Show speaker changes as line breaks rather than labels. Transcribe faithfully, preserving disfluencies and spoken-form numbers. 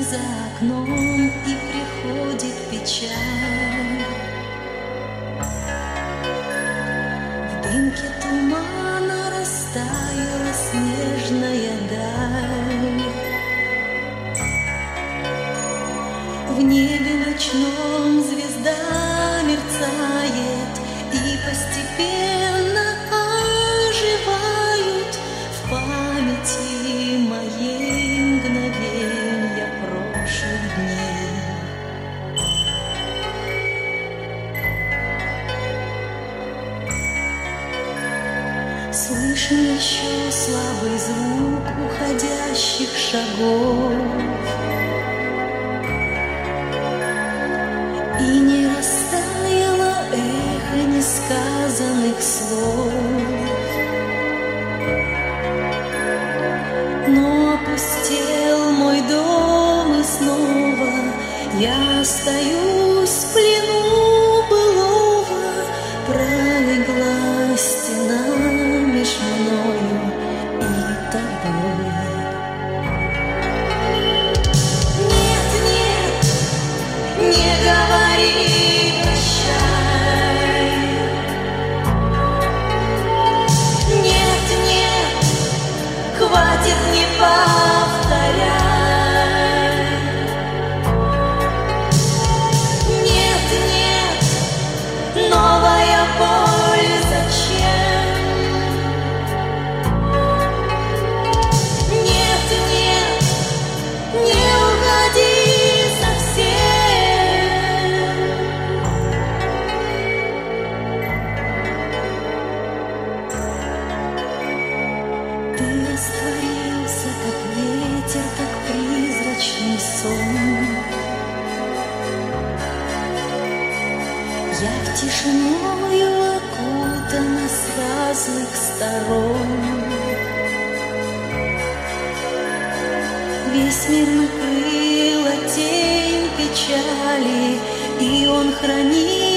за окном, и приходит печаль. В дымке тумана растаяла снежная даль. В небе ночном звезда мерцает, и постепенно оживают в памяти моей мгновенья прошлых дней. Слышен еще слабый звук уходящих шагов, и не растаяло эхо несказанных слов. Но опустел мой дом, и снова я остаюсь в плену былого. Пролегла стена меж мною и тобой. Нет, нет, не говори прощай. Нет, нет, хватит, не повторяй. Нет, нет, новая боль зачем? Нет, нет, не уходи совсем. Ты растворился, как ветер, как призрачный сон. Я в тишиною окутана с разных сторон. Весь мир накрыла тень печали, и он хранит